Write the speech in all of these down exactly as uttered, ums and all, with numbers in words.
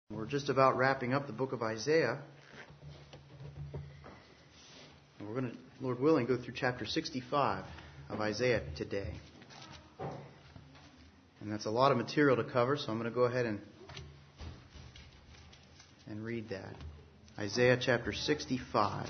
We're just about wrapping up the book of Isaiah. And we're going to, Lord willing, go through chapter sixty-five of Isaiah today. And that's a lot of material to cover, so I'm going to go ahead and, and read that. Isaiah chapter sixty-five.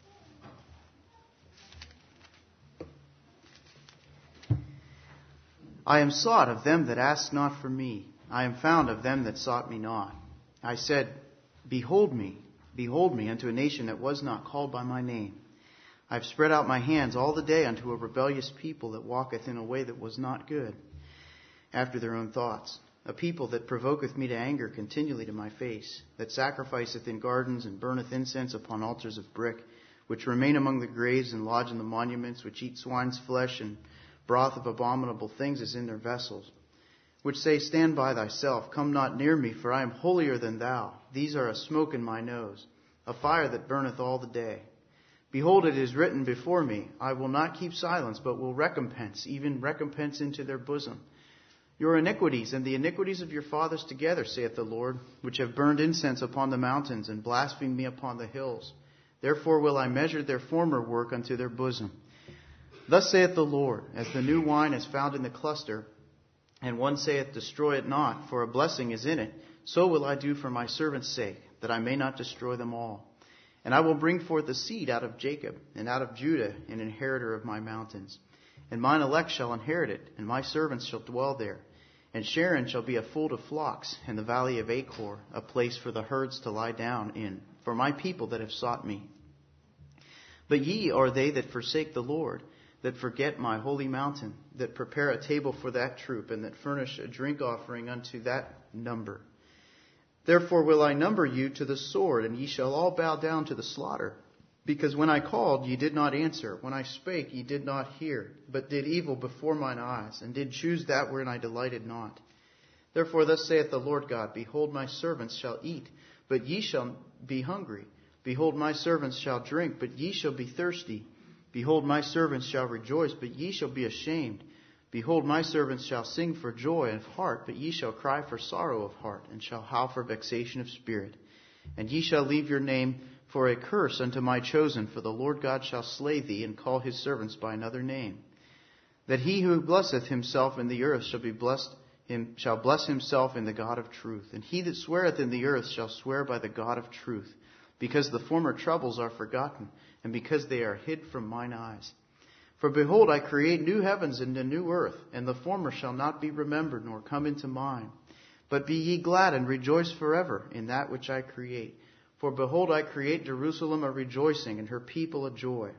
I am sought of them that asked not for me. I am found of them that sought me not. I said, Behold me, behold me, unto a nation that was not called by my name. I have spread out my hands all the day unto a rebellious people that walketh in a way that was not good, after their own thoughts. A people that provoketh me to anger continually to my face, that sacrificeth in gardens and burneth incense upon altars of brick, which remain among the graves and lodge in the monuments, which eat swine's flesh and broth of abominable things is in their vessels, which say, Stand by thyself, come not near me, for I am holier than thou. These are a smoke in my nose, a fire that burneth all the day. Behold, it is written before me, I will not keep silence, but will recompense, even recompense into their bosom. Your iniquities and the iniquities of your fathers together, saith the Lord, which have burned incense upon the mountains and blasphemed me upon the hills. Therefore will I measure their former work unto their bosom. Thus saith the Lord, as the new wine is found in the cluster, and one saith, Destroy it not, for a blessing is in it, so will I do for my servant's sake, that I may not destroy them all. And I will bring forth a seed out of Jacob, and out of Judah an inheritor of my mountains. And mine elect shall inherit it, and my servants shall dwell there. And Sharon shall be a fold of flocks, and the valley of Achor a place for the herds to lie down in, for my people that have sought me. But ye are they that forsake the Lord, that forget my holy mountain, that prepare a table for that troop, and that furnish a drink offering unto that number. Therefore will I number you to the sword, and ye shall all bow down to the slaughter. Because when I called, ye did not answer. When I spake, ye did not hear, but did evil before mine eyes, and did choose that wherein I delighted not. Therefore thus saith the Lord God, Behold, my servants shall eat, but ye shall be hungry. Behold, my servants shall drink, but ye shall be thirsty. Behold, my servants shall rejoice, but ye shall be ashamed. Behold, my servants shall sing for joy of heart, but ye shall cry for sorrow of heart, and shall howl for vexation of spirit. And ye shall leave your name for a curse unto my chosen, for the Lord God shall slay thee, and call his servants by another name. That he who blesseth himself in the earth shall be blessed, him shall bless himself in the God of truth. And he that sweareth in the earth shall swear by the God of truth, because the former troubles are forgotten, and because they are hid from mine eyes. For behold, I create new heavens and a new earth, and the former shall not be remembered, nor come into mind. But be ye glad and rejoice forever in that which I create. For behold, I create Jerusalem a rejoicing, and her people a joy.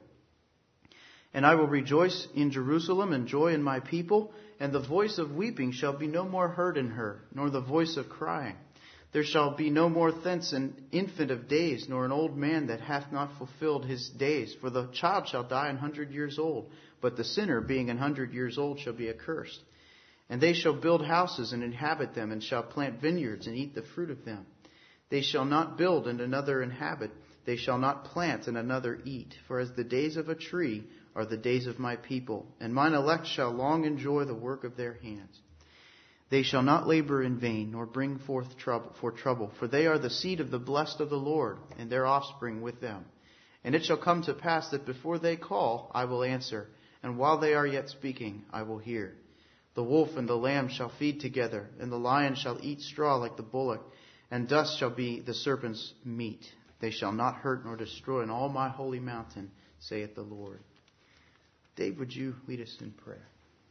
And I will rejoice in Jerusalem, and joy in my people, and the voice of weeping shall be no more heard in her, nor the voice of crying. There shall be no more thence an infant of days, nor an old man that hath not fulfilled his days. For the child shall die an hundred years old, but the sinner, being an hundred years old, shall be accursed. And they shall build houses and inhabit them, and shall plant vineyards and eat the fruit of them. They shall not build and another inhabit. They shall not plant and another eat. For as the days of a tree are the days of my people, and mine elect shall long enjoy the work of their hands. They shall not labor in vain, nor bring forth trouble for trouble, for they are the seed of the blessed of the Lord, and their offspring with them. And it shall come to pass that before they call, I will answer, and while they are yet speaking, I will hear. The wolf and the lamb shall feed together, and the lion shall eat straw like the bullock, and dust shall be the serpent's meat. They shall not hurt nor destroy in all my holy mountain, saith the Lord. Dave, would you lead us in prayer?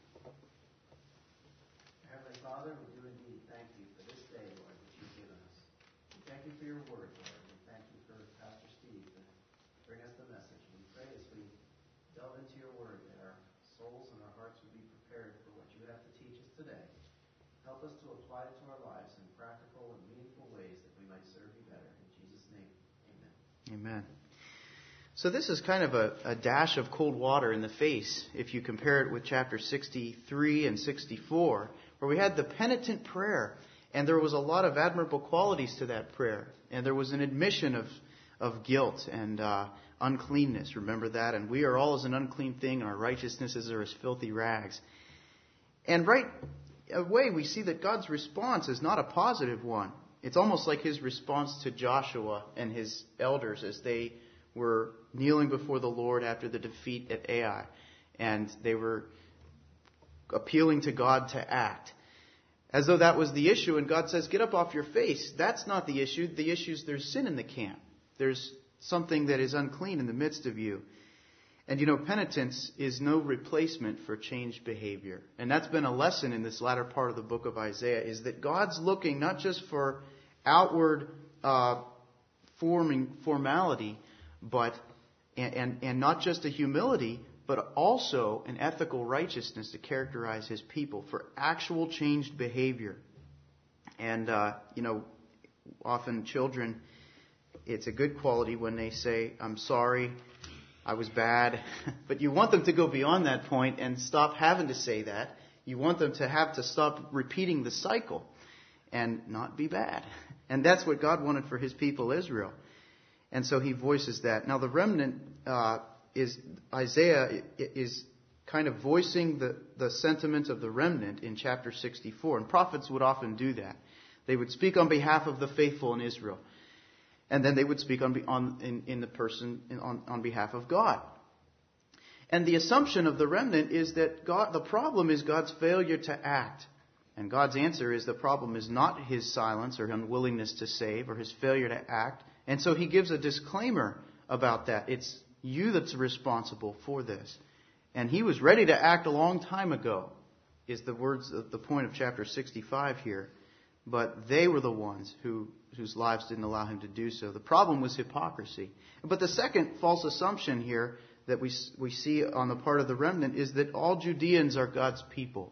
Father, we do indeed thank you for this day, Lord, that you've given us. We thank you for your word, Lord. We thank you for Pastor Steve to bring us the message. We pray as we delve into your word that our souls and our hearts would be prepared for what you have to teach us today. Help us to apply it to our lives in practical and meaningful ways that we might serve you better. In Jesus' name, amen. Amen. So this is kind of a, a dash of cold water in the face if you compare it with chapter sixty-three and sixty-four, where we had the penitent prayer, and there was a lot of admirable qualities to that prayer. And there was an admission of, of guilt and uh, uncleanness. Remember that? And we are all as an unclean thing, and our righteousnesses are as filthy rags. And right away we see that God's response is not a positive one. It's almost like his response to Joshua and his elders as they were kneeling before the Lord after the defeat at Ai. And they were appealing to God to act. As though that was the issue. And God says, get up off your face. That's not the issue. The issue is there's sin in the camp. There's something that is unclean in the midst of you. And you know, penitence is no replacement for changed behavior. And that's been a lesson in this latter part of the book of Isaiah, is that God's looking not just for outward uh, forming formality, but and, and, and not just a humility, but also an ethical righteousness to characterize his people, for actual changed behavior. And, uh, you know, often children, it's a good quality when they say, I'm sorry, I was bad. But you want them to go beyond that point and stop having to say that. You want them to have to stop repeating the cycle and not be bad. And that's what God wanted for his people Israel. And so he voices that. Now the remnant uh, is, Isaiah is kind of voicing the, the sentiment of the remnant in chapter sixty-four. And prophets would often do that. They would speak on behalf of the faithful in Israel. And then they would speak on, on in, in the person in, on, on behalf of God. And the assumption of the remnant is that God, the problem is God's failure to act. And God's answer is the problem is not his silence or unwillingness to save or his failure to act. And so he gives a disclaimer about that. It's you that's responsible for this. And he was ready to act a long time ago, is the words, the point of chapter sixty-five here. But they were the ones who whose lives didn't allow him to do so. The problem was hypocrisy. But the second false assumption here that we we see on the part of the remnant is that all Judeans are God's people.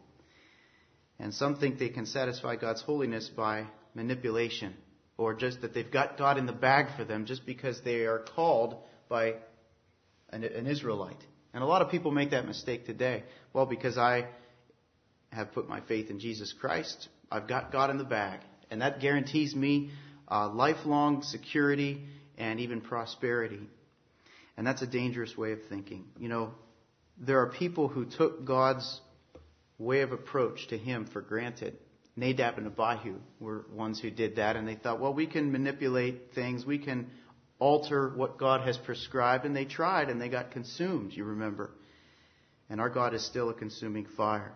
And some think they can satisfy God's holiness by manipulation, or just that they've got God in the bag for them just because they are called by an, an Israelite. And a lot of people make that mistake today. Well, because I have put my faith in Jesus Christ, I've got God in the bag. And that guarantees me uh, lifelong security and even prosperity. And that's a dangerous way of thinking. You know, there are people who took God's way of approach to him for granted. Nadab and Abihu were ones who did that. And they thought, well, we can manipulate things. We can alter what God has prescribed. And they tried and they got consumed, you remember. And our God is still a consuming fire.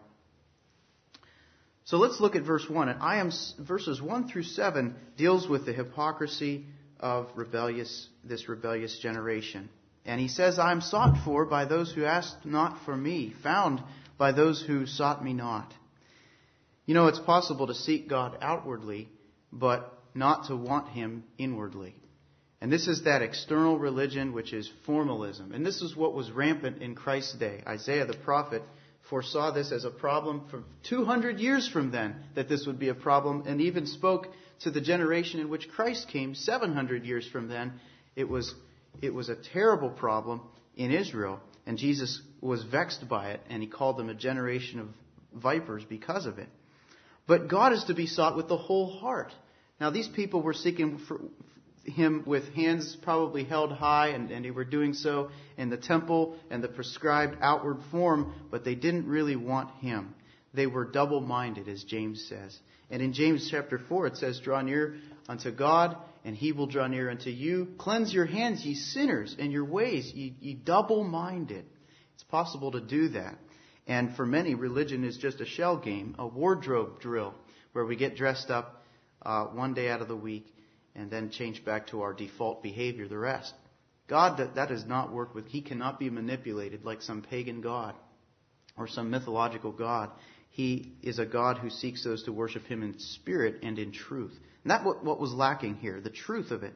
So let's look at verse one. And I am verses one through seven deals with the hypocrisy of rebellious this rebellious generation. And he says, I am sought for by those who asked not for me, found by those who sought me not. You know, it's possible to seek God outwardly, but not to want him inwardly. And this is that external religion which is formalism. And this is what was rampant in Christ's day. Isaiah the prophet foresaw this as a problem from two hundred years from then, that this would be a problem, and even spoke to the generation in which Christ came seven hundred years from then. It was, it was a terrible problem in Israel, and Jesus was vexed by it, and he called them a generation of vipers because of it. But God is to be sought with the whole heart. Now, these people were seeking for him with hands probably held high, and, and they were doing so in the temple and the prescribed outward form, but they didn't really want him. They were double-minded, as James says. And in James chapter four, it says, draw near unto God, and he will draw near unto you. Cleanse your hands, ye sinners, and your ways, ye, ye double-minded. It's possible to do that. And for many, religion is just a shell game, a wardrobe drill, where we get dressed up uh, one day out of the week and then change back to our default behavior the rest. God, that, that does not work with. He cannot be manipulated like some pagan god or some mythological god. He is a God who seeks those to worship him in spirit and in truth. And that's what, what was lacking here, the truth of it.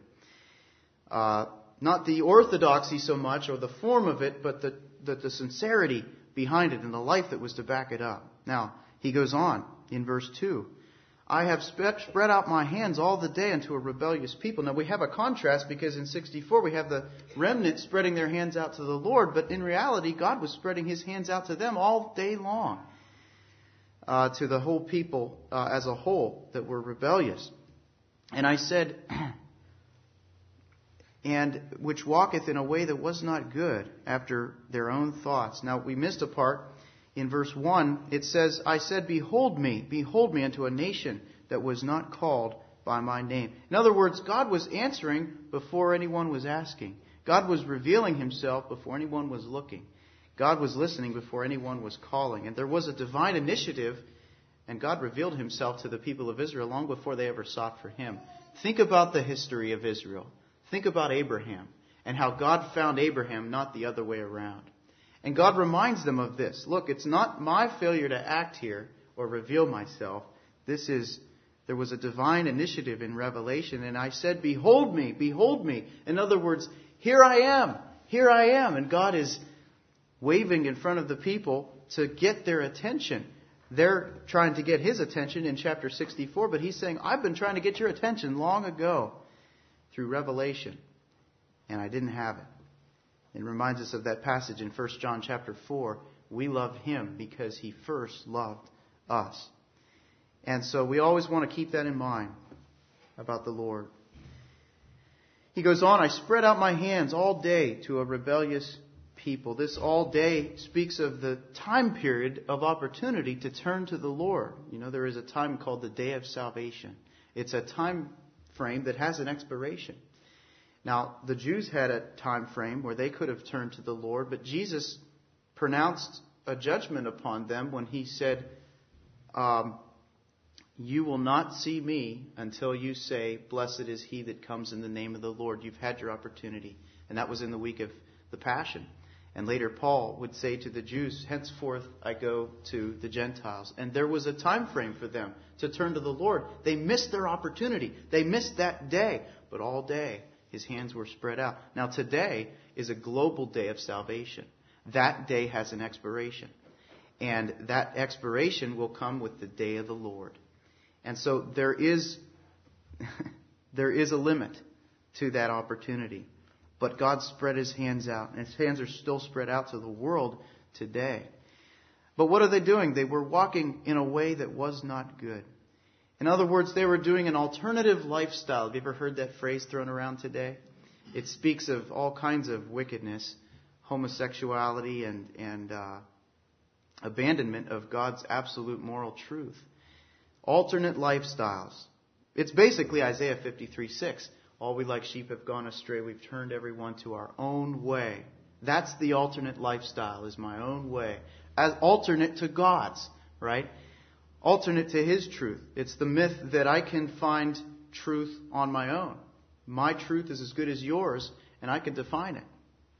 Uh, not the orthodoxy so much or the form of it, but the, the, the sincerity behind it and the life that was to back it up. Now, he goes on in verse two. I have spread out my hands all the day unto a rebellious people. Now we have a contrast because in sixty-four we have the remnant spreading their hands out to the Lord. But in reality, God was spreading his hands out to them all day long. Uh, to the whole people uh, as a whole that were rebellious. And I said, and which walketh in a way that was not good after their own thoughts. Now we missed a part. In verse one, it says, I said, behold me, behold me unto a nation that was not called by my name. In other words, God was answering before anyone was asking. God was revealing himself before anyone was looking. God was listening before anyone was calling. And there was a divine initiative, and God revealed himself to the people of Israel long before they ever sought for him. Think about the history of Israel. Think about Abraham and how God found Abraham, not the other way around. And God reminds them of this. Look, it's not my failure to act here or reveal myself. This is, there was a divine initiative in Revelation, and I said, behold me, behold me. In other words, here I am, here I am. And God is waving in front of the people to get their attention. They're trying to get his attention in chapter sixty-four, but he's saying, I've been trying to get your attention long ago through Revelation, and I didn't have it. It reminds us of that passage in First John chapter four. We love him because he first loved us. And so we always want to keep that in mind about the Lord. He goes on, I spread out my hands all day to a rebellious people. This all day speaks of the time period of opportunity to turn to the Lord. You know, there is a time called the day of salvation. It's a time frame that has an expiration. Now, the Jews had a time frame where they could have turned to the Lord, but Jesus pronounced a judgment upon them when he said, um, you will not see me until you say, blessed is he that comes in the name of the Lord. You've had your opportunity. And that was in the week of the Passion. And later Paul would say to the Jews, henceforth I go to the Gentiles. And there was a time frame for them to turn to the Lord. They missed their opportunity. They missed that day. But all day his hands were spread out. Now today is a global day of salvation. That day has an expiration. And that expiration will come with the day of the Lord. And so there is, there is a limit to that opportunity. But God spread his hands out, and his hands are still spread out to the world today. But what are they doing? They were walking in a way that was not good. In other words, they were doing an alternative lifestyle. Have you ever heard that phrase thrown around today? It speaks of all kinds of wickedness, homosexuality, and, and uh, abandonment of God's absolute moral truth. Alternate lifestyles. It's basically Isaiah fifty-three six. All we like sheep have gone astray. We've turned everyone to our own way. That's the alternate lifestyle, is my own way. As alternate to God's, right? Alternate to his truth. It's the myth that I can find truth on my own. My truth is as good as yours, and I can define it.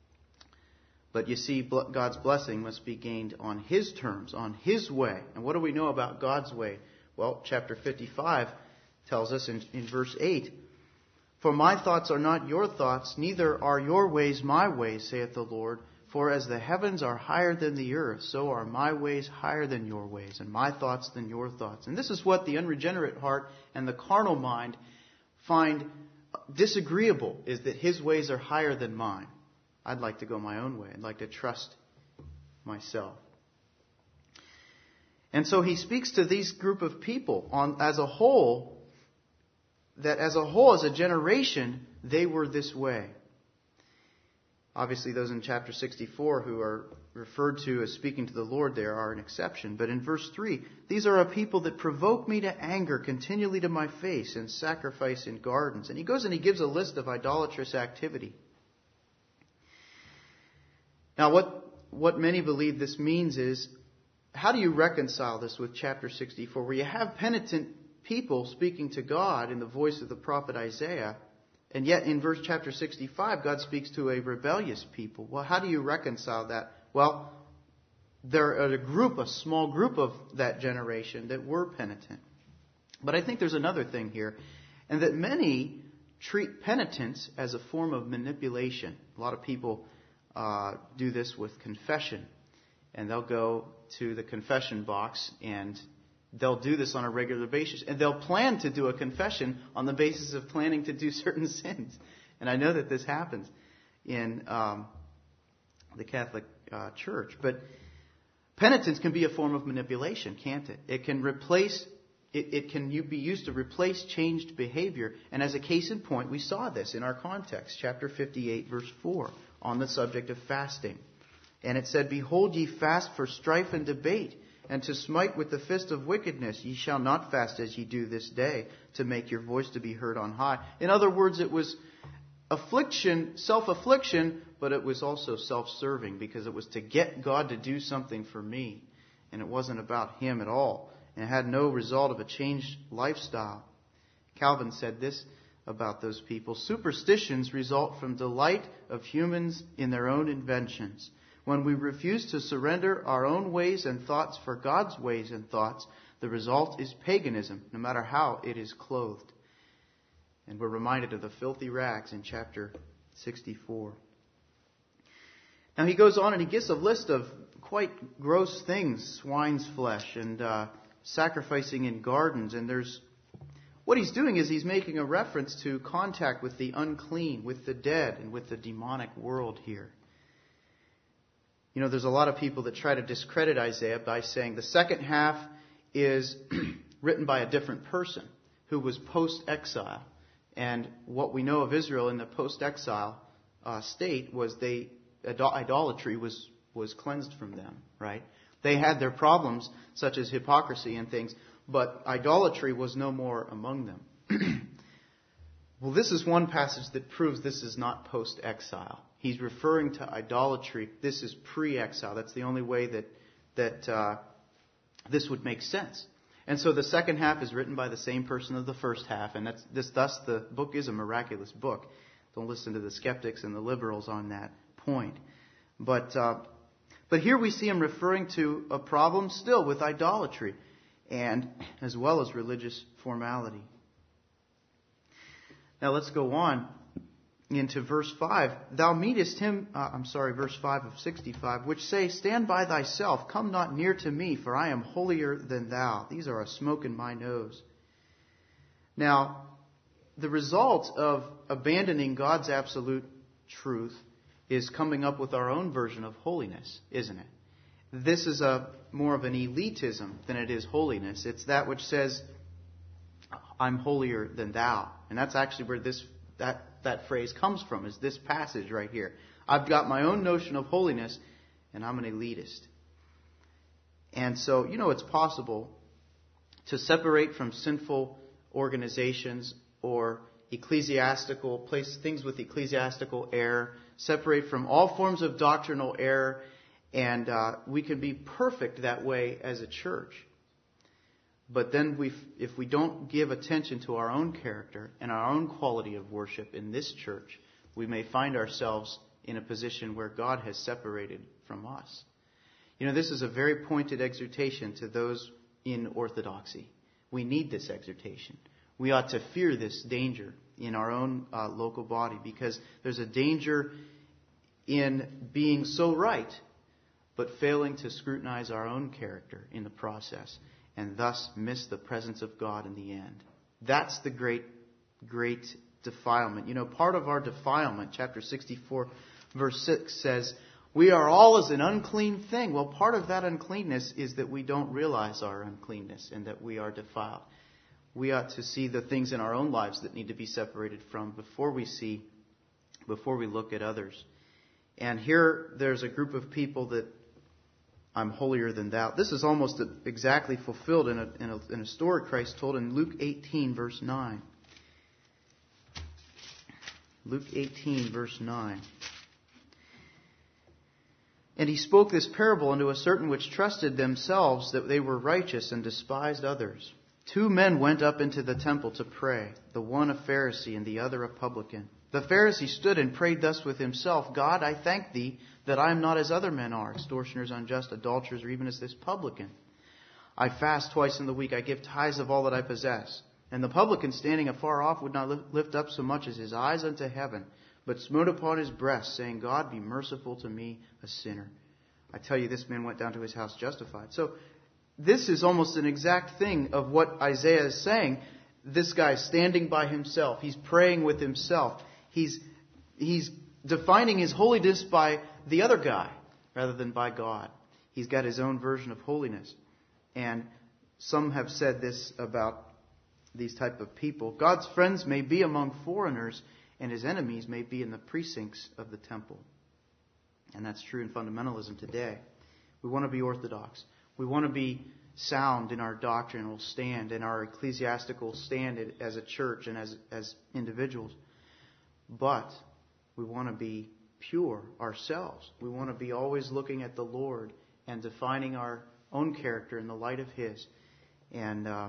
But you see, God's blessing must be gained on his terms, on his way. And what do we know about God's way? Well, chapter fifty-five tells us in, in verse eight, for my thoughts are not your thoughts, neither are your ways my ways, saith the Lord. For as the heavens are higher than the earth, so are my ways higher than your ways, and my thoughts than your thoughts. And this is what the unregenerate heart and the carnal mind find disagreeable, is that his ways are higher than mine. I'd like to go my own way. I'd like to trust myself. And so he speaks to these group of people on as a whole, that as a whole, as a generation, they were this way. Obviously, those in chapter sixty-four who are referred to as speaking to the Lord there are an exception. But in verse three, these are a people that provoke me to anger continually to my face and sacrifice in gardens. And he goes and he gives a list of idolatrous activity. Now, what, what many believe this means is, how do you reconcile this with chapter sixty-four, where you have penitent people speaking to God in the voice of the prophet Isaiah, and yet in verse chapter sixty-five, God speaks to a rebellious people? Well, how do you reconcile that? Well, there are a group, a small group of that generation that were penitent. But I think there's another thing here, and that many treat penitence as a form of manipulation. A lot of people uh, do this with confession, and they'll go to the confession box and they'll do this on a regular basis. And they'll plan to do a confession on the basis of planning to do certain sins. And I know that this happens in um, the Catholic uh, Church. But penitence can be a form of manipulation, can't it? It can replace, it, it can be used to replace changed behavior. And as a case in point, we saw this in our context, chapter fifty-eight, verse four, on the subject of fasting. And it said, behold, ye fast for strife and debate. and to smite with the fist of wickedness. Ye shall not fast as ye do this day, to make your voice to be heard on high. In other words, it was affliction, self-affliction, but it was also self-serving, because it was to get God to do something for me. And it wasn't about Him at all. And it had no result of a changed lifestyle. Calvin said this about those people: superstitions result from delight of humans in their own inventions. When we refuse to surrender our own ways and thoughts for God's ways and thoughts, the result is paganism, no matter how it is clothed. And we're reminded of the filthy rags in chapter sixty-four. Now he goes on and he gives a list of quite gross things: swine's flesh and uh, sacrificing in gardens. And there's what he's doing is he's making a reference to contact with the unclean, with the dead, and with the demonic world here. You know, there's a lot of people that try to discredit Isaiah by saying the second half is written by a different person who was post-exile. And what we know of Israel in the post-exile uh, state was they idolatry was, was cleansed from them, right? They had their problems, such as hypocrisy and things, but idolatry was no more among them. Well, this is one passage that proves this is not post-exile. He's referring to idolatry. This is pre-exile. That's the only way that that uh, this would make sense. And so the second half is written by the same person as the first half, and that's this. Thus, the book is a miraculous book. Don't listen to the skeptics and the liberals on that point. But uh, but here we see him referring to a problem still with idolatry, and as well as religious formality. Now let's go on into verse five. Thou meetest him, uh, I'm sorry, verse five of sixty-five, which say, Stand by thyself, come not near to me, for I am holier than thou. These are a smoke in my nose. Now, the result of abandoning God's absolute truth is coming up with our own version of holiness, isn't it? This is a more of an elitism than it is holiness. It's that which says, I'm holier than thou. And that's actually where this that, that phrase comes from, is this passage right here. I've got my own notion of holiness, and I'm an elitist. And so, you know, it's possible to separate from sinful organizations or ecclesiastical, place things with ecclesiastical error, separate from all forms of doctrinal error, and uh, we can be perfect that way as a church. But then we, if we don't give attention to our own character and our own quality of worship in this church, we may find ourselves in a position where God has separated from us. You know, this is a very pointed exhortation to those in orthodoxy. We need this exhortation. We ought to fear this danger in our own uh, local body, because there's a danger in being so right, but failing to scrutinize our own character in the process, and thus miss the presence of God in the end. That's the great, great defilement. You know, part of our defilement, chapter sixty-four, verse six says, we are all as an unclean thing. Well, part of that uncleanness is that we don't realize our uncleanness and that we are defiled. We ought to see the things in our own lives that need to be separated from before we see, before we look at others. And here there's a group of people that I'm holier than thou. This is almost exactly fulfilled in a, in a, in a story Christ told in Luke eighteen, verse nine. Luke eighteen, verse nine. And he spoke this parable unto a certain which trusted themselves that they were righteous and despised others. Two men went up into the temple to pray, the one a Pharisee and the other a publican. The Pharisee stood and prayed thus with himself, God, I thank thee that I am not as other men are, extortioners, unjust, adulterers, or even as this publican. I fast twice in the week. I give tithes of all that I possess. And the publican, standing afar off, would not lift up so much as his eyes unto heaven, but smote upon his breast, saying, God, be merciful to me, a sinner. I tell you, this man went down to his house justified. So this is almost an exact thing of what Isaiah is saying. This guy's standing by himself. He's praying with himself. He's he's defining his holiness by the other guy rather than by God. He's got his own version of holiness. And some have said this about these type of people. God's friends may be among foreigners, and his enemies may be in the precincts of the temple. And that's true in fundamentalism today. We want to be orthodox. We want to be sound in our doctrinal stand and our ecclesiastical stand as a church and as, as individuals. But we want to be pure ourselves. We want to be always looking at the Lord and defining our own character in the light of His. And uh,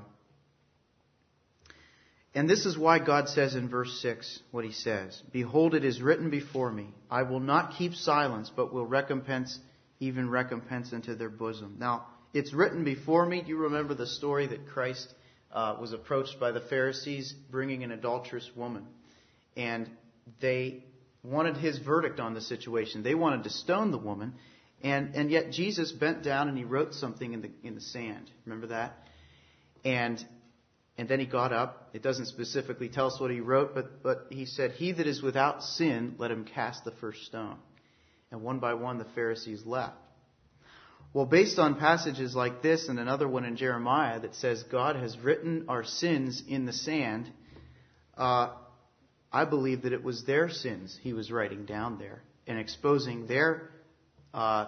and this is why God says in verse six what He says. Behold, it is written before me. I will not keep silence, but will recompense, even recompense into their bosom. Now, it's written before me. Do you remember the story that Christ uh, was approached by the Pharisees bringing an adulterous woman? And they wanted His verdict on the situation. They wanted to stone the woman. And and yet Jesus bent down and He wrote something in the in the sand. Remember that? And and then He got up. It doesn't specifically tell us what He wrote, but but He said, "He that is without sin, let him cast the first stone." And one by one the Pharisees left. Well, based on passages like this and another one in Jeremiah that says God has written our sins in the sand, uh, I believe that it was their sins He was writing down there and exposing their uh,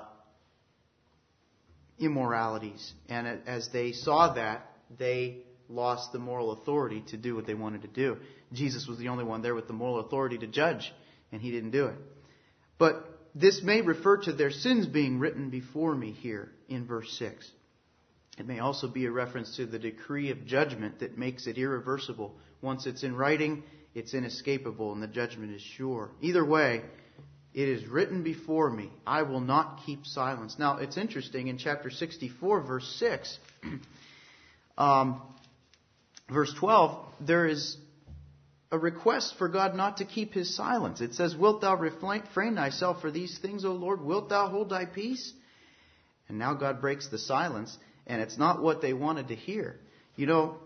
immoralities. And as they saw that, they lost the moral authority to do what they wanted to do. Jesus was the only one there with the moral authority to judge, and He didn't do it. But this may refer to their sins being written before me here in verse six. It may also be a reference to the decree of judgment that makes it irreversible. Once it's in writing, it's inescapable and the judgment is sure. Either way, it is written before me. I will not keep silence. Now, it's interesting in chapter sixty-four, verse six, um, verse twelve, there is a request for God not to keep His silence. It says, "Wilt thou refrain thyself for these things, O Lord? Wilt thou hold thy peace?" And now God breaks the silence, and it's not what they wanted to hear. You know,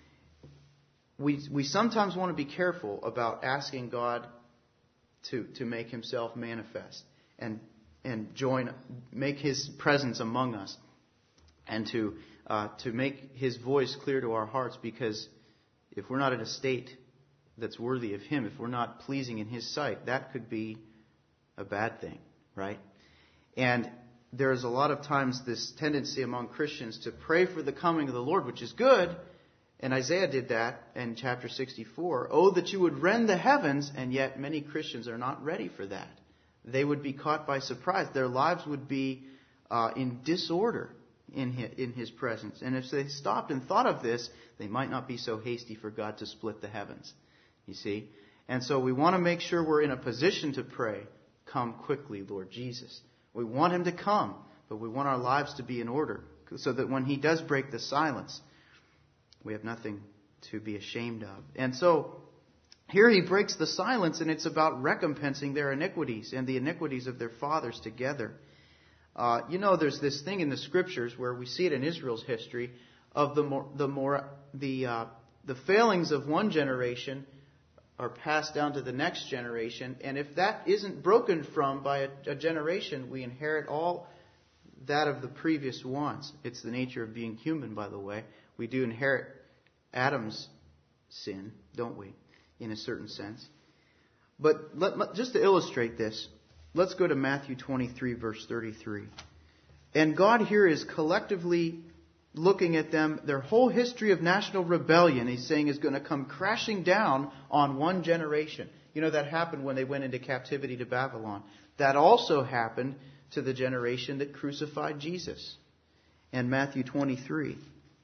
we we sometimes want to be careful about asking God to to make Himself manifest and and join, make His presence among us, and to uh, to make His voice clear to our hearts. Because if we're not in a state that's worthy of Him, if we're not pleasing in His sight, that could be a bad thing, right? And there's a lot of times this tendency among Christians to pray for the coming of the Lord, which is good. And Isaiah did that in chapter sixty-four. Oh, that you would rend the heavens, and yet many Christians are not ready for that. They would be caught by surprise. Their lives would be uh, in disorder in his, in His presence. And if they stopped and thought of this, they might not be so hasty for God to split the heavens. You see? And so we want to make sure we're in a position to pray, "Come quickly, Lord Jesus." We want Him to come, but we want our lives to be in order so that when He does break the silence, we have nothing to be ashamed of. And so here He breaks the silence, and it's about recompensing their iniquities and the iniquities of their fathers together. Uh, you know, there's this thing in the Scriptures where we see it in Israel's history of the more, the more the uh, the failings of one generation are passed down to the next generation. And if that isn't broken from by a, a generation, we inherit all that of the previous ones. It's the nature of being human, by the way. We do inherit Adam's sin, don't we, in a certain sense. But let, just to illustrate this, let's go to Matthew twenty-three, verse thirty-three. And God here is collectively looking at them, their whole history of national rebellion, He's saying, is going to come crashing down on one generation. You know, that happened when they went into captivity to Babylon. That also happened to the generation that crucified Jesus. And Matthew twenty-three.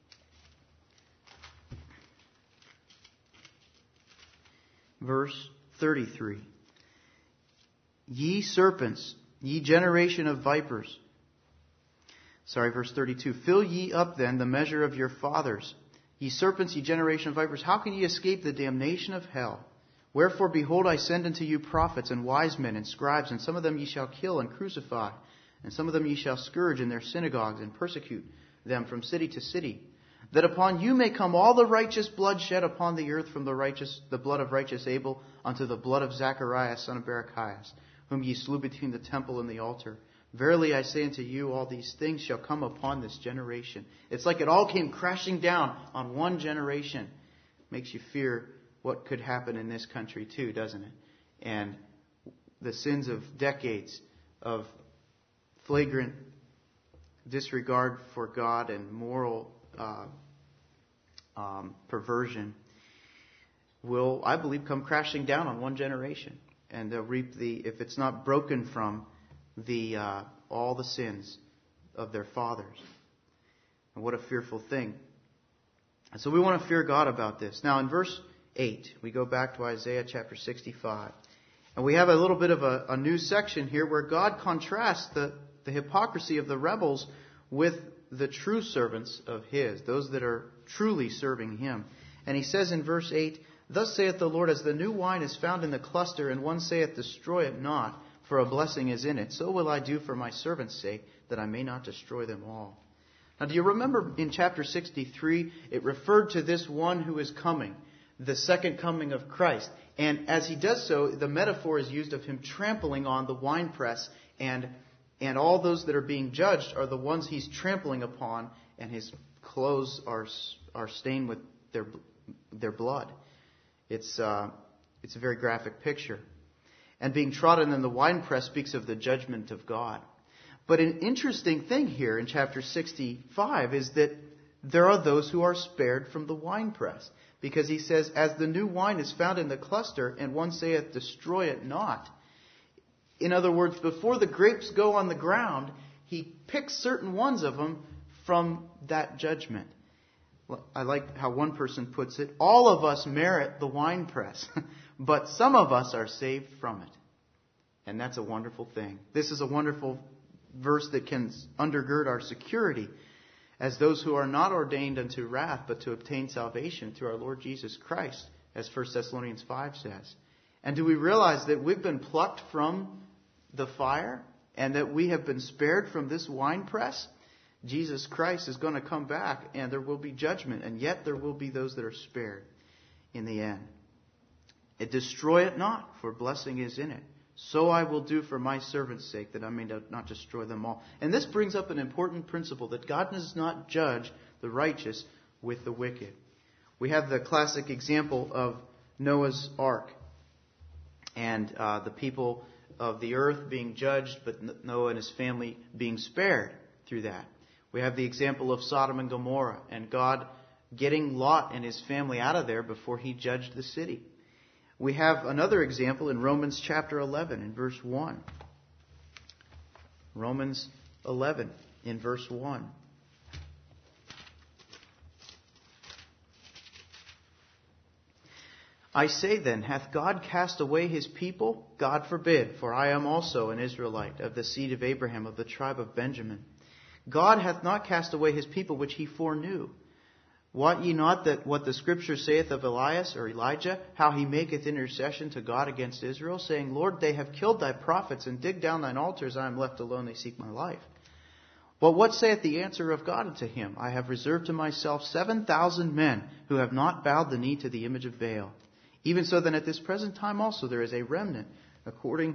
Verse thirty-three. Ye serpents, ye generation of vipers. Sorry, verse thirty-two. Fill ye up then the measure of your fathers. Ye serpents, ye generation of vipers, how can ye escape the damnation of hell? Wherefore, behold, I send unto you prophets and wise men and scribes, and some of them ye shall kill and crucify, and some of them ye shall scourge in their synagogues and persecute them from city to city, that upon you may come all the righteous blood shed upon the earth, from the righteous, the blood of righteous Abel unto the blood of Zacharias, son of Barachias, whom ye slew between the temple and the altar. Verily I say unto you, all these things shall come upon this generation. It's like it all came crashing down on one generation. Makes you fear what could happen in this country too, doesn't it? And the sins of decades of flagrant disregard for God and moral uh, um, perversion will, I believe, come crashing down on one generation. And they'll reap the, if it's not broken from the uh, all the sins of their fathers. And what a fearful thing. And so we want to fear God about this. Now in verse eight, we go back to Isaiah chapter sixty-five. And we have a little bit of a, a new section here where God contrasts the, the hypocrisy of the rebels with the true servants of His, those that are truly serving Him. And He says in verse eight, "Thus saith the Lord, as the new wine is found in the cluster, and one saith, Destroy it not, for a blessing is in it, so will I do for my servants' sake, that I may not destroy them all." Now, do you remember in chapter sixty-three, it referred to this one who is coming, the second coming of Christ. And as He does so, the metaphor is used of Him trampling on the winepress, and and all those that are being judged are the ones He's trampling upon, and His clothes are are stained with their their blood. It's uh, it's a very graphic picture. And being trodden in the winepress speaks of the judgment of God. But an interesting thing here in chapter sixty-five is that there are those who are spared from the winepress. Because He says, "As the new wine is found in the cluster, and one saith, Destroy it not." In other words, before the grapes go on the ground, He picks certain ones of them from that judgment. I like how one person puts it, "All of us merit the winepress, but some of us are saved from it." And that's a wonderful thing. This is a wonderful verse that can undergird our security as those who are not ordained unto wrath, but to obtain salvation through our Lord Jesus Christ, as First Thessalonians five says. And do we realize that we've been plucked from the fire, and that we have been spared from this winepress? Jesus Christ is going to come back, and there will be judgment, and yet there will be those that are spared in the end. "It destroy it not, for blessing is in it. So I will do for my servants' sake, that I may not destroy them all." And this brings up an important principle, that God does not judge the righteous with the wicked. We have the classic example of Noah's Ark, and uh, the people of the earth being judged, but Noah and his family being spared through that. We have the example of Sodom and Gomorrah, and God getting Lot and his family out of there before He judged the city. We have another example in Romans chapter eleven in verse one. Romans eleven in verse one. "I say then, hath God cast away His people? God forbid, for I am also an Israelite, of the seed of Abraham, of the tribe of Benjamin. God hath not cast away His people which He foreknew. Wot ye not that what the Scripture saith of Elias or Elijah, how he maketh intercession to God against Israel, saying, Lord, they have killed thy prophets, and digged down thine altars. I am left alone, they seek my life. But what saith the answer of God unto him? I have reserved to myself seven thousand men, who have not bowed the knee to the image of Baal. Even so then at this present time also there is a remnant, according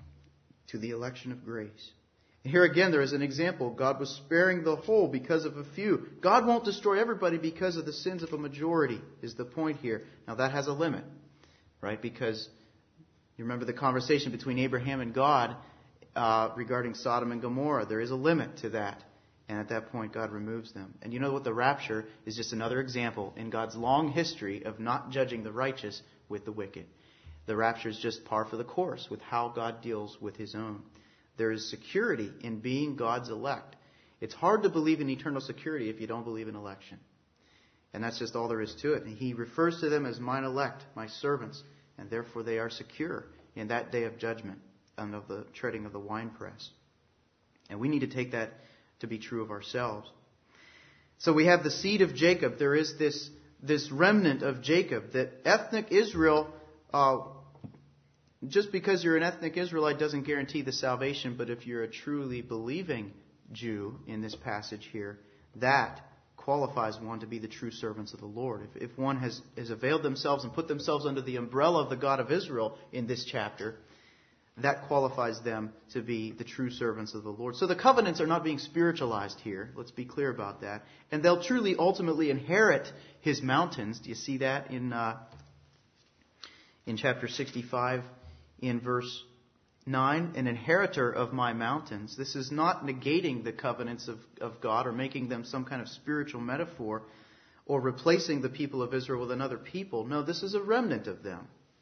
to the election of grace." Here again, there is an example. God was sparing the whole because of a few. God won't destroy everybody because of the sins of a majority, is the point here. Now, that has a limit, right? Because you remember the conversation between Abraham and God uh, regarding Sodom and Gomorrah. There is a limit to that. And at that point, God removes them. And you know what? The rapture is just another example in God's long history of not judging the righteous with the wicked. The rapture is just par for the course with how God deals with His own. There is security in being God's elect. It's hard to believe in eternal security if you don't believe in election. And that's just all there is to it. And He refers to them as mine elect, my servants, and therefore they are secure in that day of judgment and of the treading of the winepress. And we need to take that to be true of ourselves. So we have the seed of Jacob. There is this, this remnant of Jacob, that ethnic Israel, uh, just because you're an ethnic Israelite doesn't guarantee the salvation, but if you're a truly believing Jew in this passage here, that qualifies one to be the true servants of the Lord. If, if one has, has availed themselves and put themselves under the umbrella of the God of Israel in this chapter, that qualifies them to be the true servants of the Lord. So the covenants are not being spiritualized here. Let's be clear about that. And they'll truly ultimately inherit His mountains. Do you see that in uh, in chapter sixty-five? In verse nine, an inheritor of my mountains. This is not negating the covenants of, of God or making them some kind of spiritual metaphor or replacing the people of Israel with another people. No, this is a remnant of them.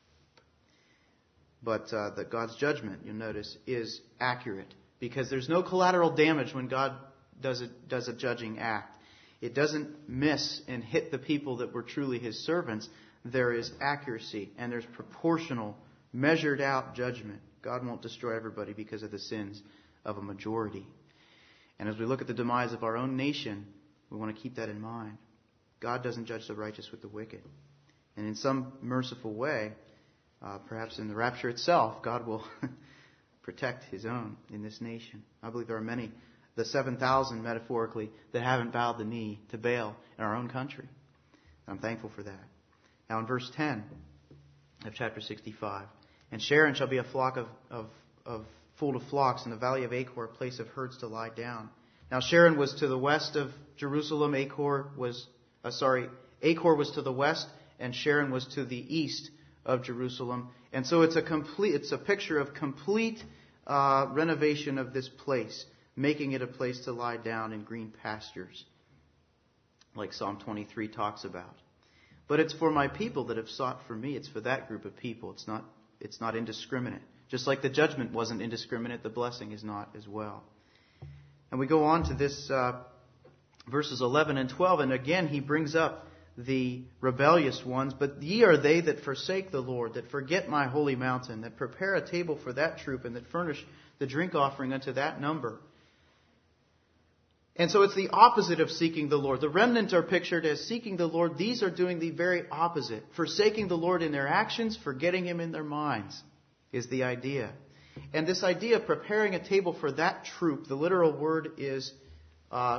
But uh, that God's judgment, you'll notice, is accurate because there's no collateral damage when God does a, does a judging act. It doesn't miss and hit the people that were truly His servants. There is accuracy and there's proportional, measured out judgment. God won't destroy everybody because of the sins of a majority. And as we look at the demise of our own nation, we want to keep that in mind. God doesn't judge the righteous with the wicked. And in some merciful way, uh, perhaps in the rapture itself, God will protect His own in this nation. I believe there are many, the seven thousand metaphorically, that haven't bowed the knee to Baal in our own country. And I'm thankful for that. Now in verse ten of chapter sixty-five, and Sharon shall be a flock of, of, of fold of flocks, in the valley of Achor, a place of herds to lie down. Now Sharon was to the west of Jerusalem. Achor was, uh, sorry, Achor was to the west, and Sharon was to the east of Jerusalem. And so it's a complete, it's a picture of complete uh, renovation of this place, making it a place to lie down in green pastures, like Psalm twenty-three talks about. But it's for my people that have sought for me. It's for that group of people. It's not, it's not indiscriminate. Just like the judgment wasn't indiscriminate, the blessing is not as well. And we go on to this uh, verses eleven and twelve, and again he brings up the rebellious ones. But ye are they that forsake the Lord, that forget my holy mountain, that prepare a table for that troop, and that furnish the drink offering unto that number. And so it's the opposite of seeking the Lord. The remnant are pictured as seeking the Lord. These are doing the very opposite. Forsaking the Lord in their actions, forgetting Him in their minds is the idea. And this idea of preparing a table for that troop, the literal word is uh,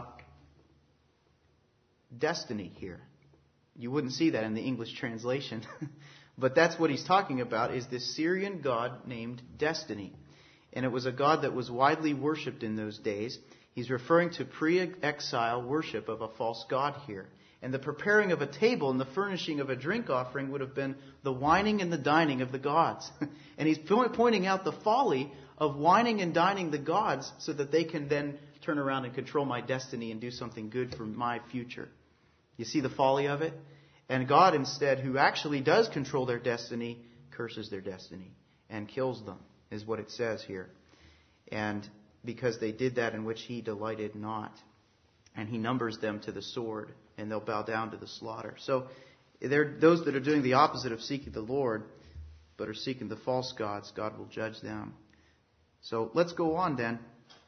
destiny here. You wouldn't see that in the English translation. But that's what he's talking about, is this Syrian god named Destiny. And it was a god that was widely worshipped in those days. He's referring to pre-exile worship of a false god here. And the preparing of a table and the furnishing of a drink offering would have been the wining and the dining of the gods. And he's pointing out the folly of wining and dining the gods so that they can then turn around and control my destiny and do something good for my future. You see the folly of it? And God instead, who actually does control their destiny, curses their destiny and kills them, is what it says here. And because they did that in which He delighted not. And He numbers them to the sword, and they'll bow down to the slaughter. So they're those that are doing the opposite of seeking the Lord, but are seeking the false gods, God will judge them. So let's go on then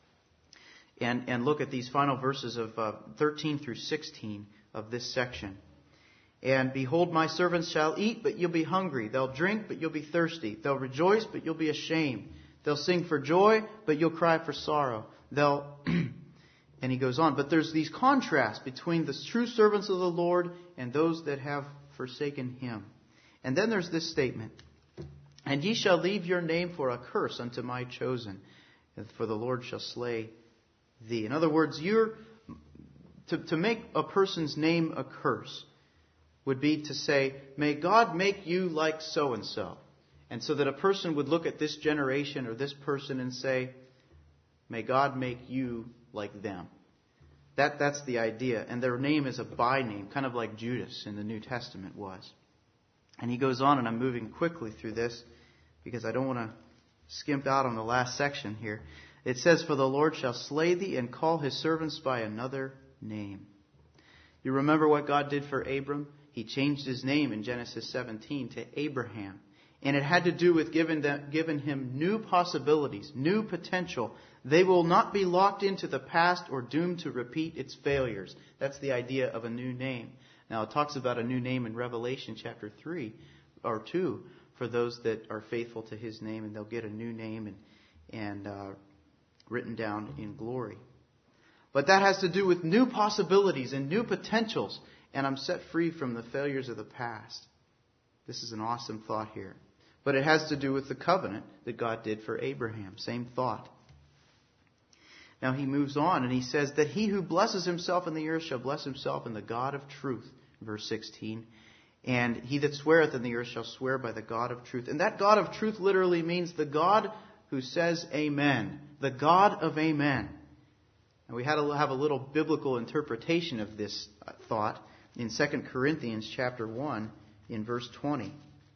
and, and look at these final verses of uh, thirteen through sixteen of this section. And behold, my servants shall eat, but you'll be hungry. They'll drink, but you'll be thirsty. They'll rejoice, but you'll be ashamed. They'll sing for joy, but you'll cry for sorrow. They'll, and he goes on. But there's these contrasts between the true servants of the Lord and those that have forsaken Him. And then there's this statement. And ye shall leave your name for a curse unto my chosen, for the Lord shall slay thee. In other words, you're to, to make a person's name a curse would be to say, may God make you like so-and-so. And so that a person would look at this generation or this person and say, may God make you like them. That, that's the idea. And their name is a by name, kind of like Judas in the New Testament was. And he goes on, and I'm moving quickly through this because I don't want to skimp out on the last section here. It says, for the Lord shall slay thee and call His servants by another name. You remember what God did for Abram? He changed his name in Genesis seventeen to Abraham. And it had to do with giving, them, giving him new possibilities, new potential. They will not be locked into the past or doomed to repeat its failures. That's the idea of a new name. Now, it talks about a new name in Revelation chapter three or two for those that are faithful to His name, and they'll get a new name and, and uh, written down in glory. But that has to do with new possibilities and new potentials, and I'm set free from the failures of the past. This is an awesome thought here. But it has to do with the covenant that God did for Abraham. Same thought. Now he moves on and he says that he who blesses himself in the earth shall bless himself in the God of truth. Verse sixteen. And he that sweareth in the earth shall swear by the God of truth. And that God of truth literally means the God who says amen. The God of amen. And we had to have a little biblical interpretation of this thought in Second Corinthians chapter one in verse twenty.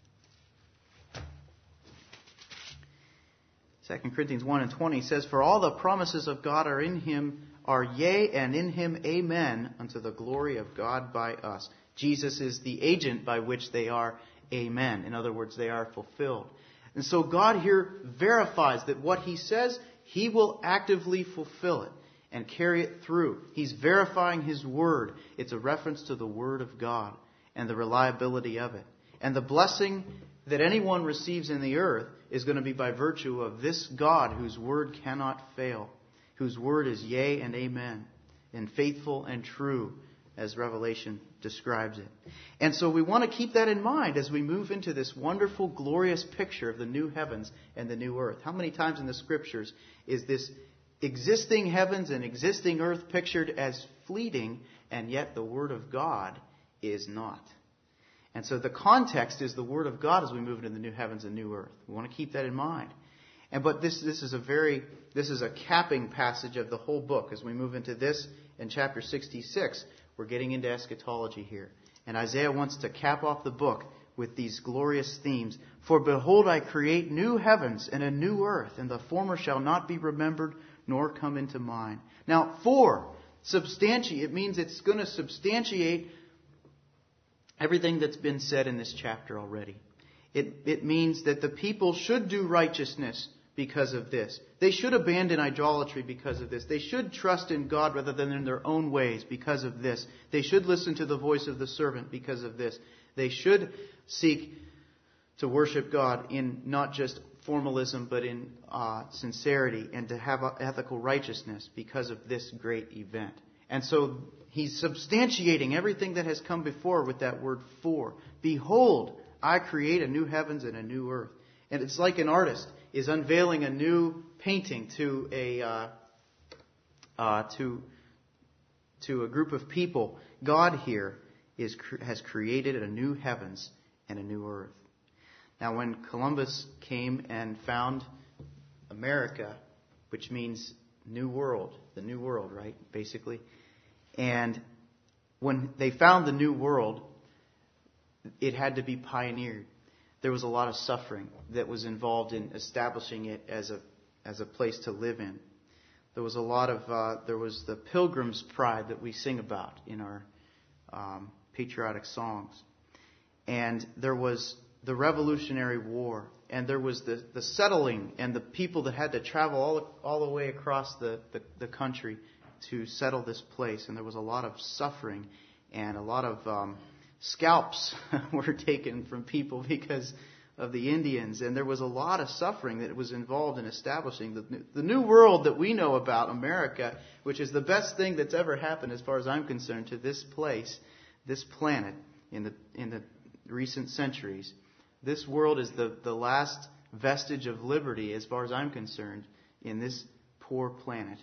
Second Corinthians one and twenty says, "For all the promises of God are in him, are yea, and in him amen, unto the glory of God by us." Jesus is the agent by which they are amen. In other words, they are fulfilled. And so God here verifies that what he says, he will actively fulfill it and carry it through. He's verifying his word. It's a reference to the word of God and the reliability of it. And the blessing that anyone receives in the earth is going to be by virtue of this God whose word cannot fail, whose word is yea and amen, and faithful and true, as Revelation describes it. And so we want to keep that in mind as we move into this wonderful, glorious picture of the new heavens and the new earth. How many times in the Scriptures is this existing heavens and existing earth pictured as fleeting, and yet the Word of God is not? And so the context is the Word of God as we move into the new heavens and new earth. We want to keep that in mind. And but this this is a very this is a capping passage of the whole book. As we move into this in chapter sixty-six, we're getting into eschatology here. And Isaiah wants to cap off the book with these glorious themes. "For behold, I create new heavens and a new earth, and the former shall not be remembered, nor come into mind." Now, for, substantiate, it means it's going to substantiate everything that's been said in this chapter already. It, it means that the people should do righteousness because of this. They should abandon idolatry because of this. They should trust in God rather than in their own ways because of this. They should listen to the voice of the servant because of this. They should seek to worship God in not just formalism but in uh, sincerity, and to have ethical righteousness because of this great event. And so he's substantiating everything that has come before with that word "for." Behold, I create a new heavens and a new earth. And it's like an artist is unveiling a new painting to a uh, uh, to to a group of people. God here is has created a new heavens and a new earth. Now, when Columbus came and found America, which means new world, the new world, right, basically. And when they found the new world, it had to be pioneered. There was a lot of suffering that was involved in establishing it as a as a place to live in. There was a lot of uh, there was the Pilgrim's pride that we sing about in our um, patriotic songs, and there was the Revolutionary War, and there was the, the settling and the people that had to travel all all the way across the, the, the country to settle this place, and there was a lot of suffering and a lot of um, scalps were taken from people because of the Indians, and there was a lot of suffering that was involved in establishing the, the new world that we know about, America, which is the best thing that's ever happened, as far as I'm concerned, to this place, this planet in the in the recent centuries. This world is the, the last vestige of liberty, as far as I'm concerned, in this poor planet.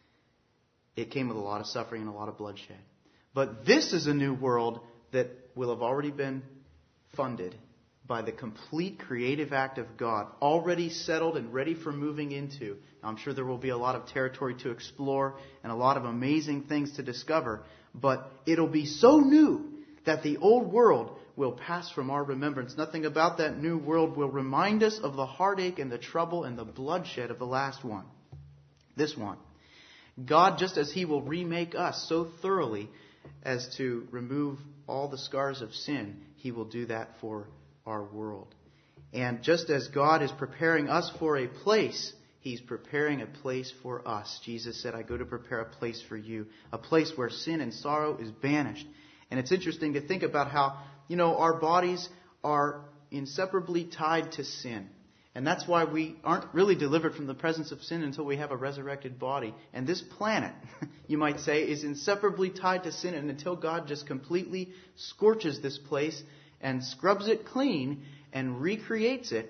It came with a lot of suffering and a lot of bloodshed. But this is a new world that will have already been funded by the complete creative act of God, already settled and ready for moving into. Now, I'm sure there will be a lot of territory to explore and a lot of amazing things to discover, but it'll be so new that the old world will pass from our remembrance. Nothing about that new world will remind us of the heartache and the trouble and the bloodshed of the last one. This one. God, just as He will remake us so thoroughly as to remove all the scars of sin, He will do that for our world. And just as God is preparing us for a place, He's preparing a place for us. Jesus said, "I go to prepare a place for you," a place where sin and sorrow is banished. And it's interesting to think about how, you know, our bodies are inseparably tied to sin. And that's why we aren't really delivered from the presence of sin until we have a resurrected body. And this planet, you might say, is inseparably tied to sin. And until God just completely scorches this place and scrubs it clean and recreates it,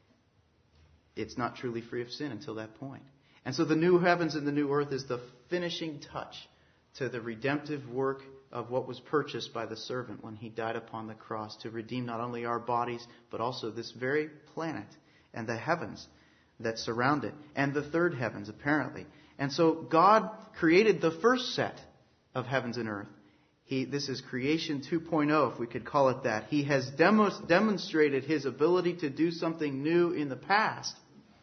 it's not truly free of sin until that point. And so the new heavens and the new earth is the finishing touch to the redemptive work of what was purchased by the servant when He died upon the cross to redeem not only our bodies, but also this very planet and the heavens that surround it, and the third heavens, apparently. And so God created the first set of heavens and earth. He, this is creation two point oh, if we could call it that. He has demo, demonstrated His ability to do something new in the past.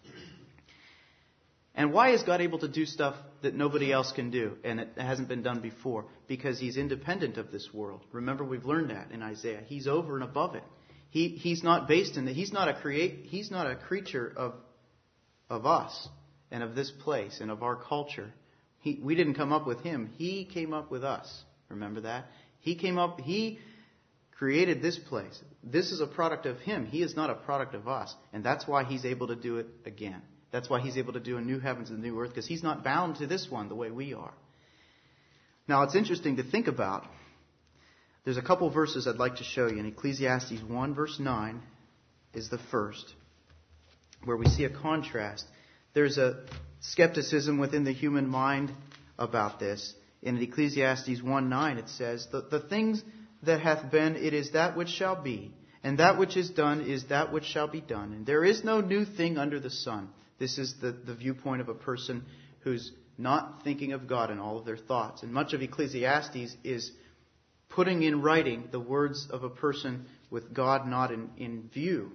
And why is God able to do stuff that nobody else can do and it hasn't been done before? Because He's independent of this world. Remember, we've learned that in Isaiah. He's over and above it. He, he's not based in it. He's not a create. He's not a creature of of us and of this place and of our culture. He, we didn't come up with Him. He came up with us. Remember that? He came up. He created this place. This is a product of Him. He is not a product of us, and that's why He's able to do it again. That's why He's able to do a new heavens and a new earth, because He's not bound to this one the way we are. Now, it's interesting to think about. There's a couple verses I'd like to show you. In Ecclesiastes one, verse nine is the first, where we see a contrast. There's a skepticism within the human mind about this. In Ecclesiastes one nine it says, the, the things that hath been, it is that which shall be, and that which is done is that which shall be done. And there is no new thing under the sun. This is the, the viewpoint of a person who's not thinking of God in all of their thoughts. And much of Ecclesiastes is putting in writing the words of a person with God not in, in view.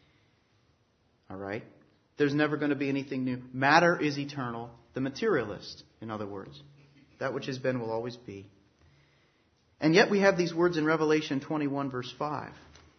All right? There's never going to be anything new. Matter is eternal. The materialist, in other words. That which has been will always be. And yet we have these words in Revelation twenty-one, verse five.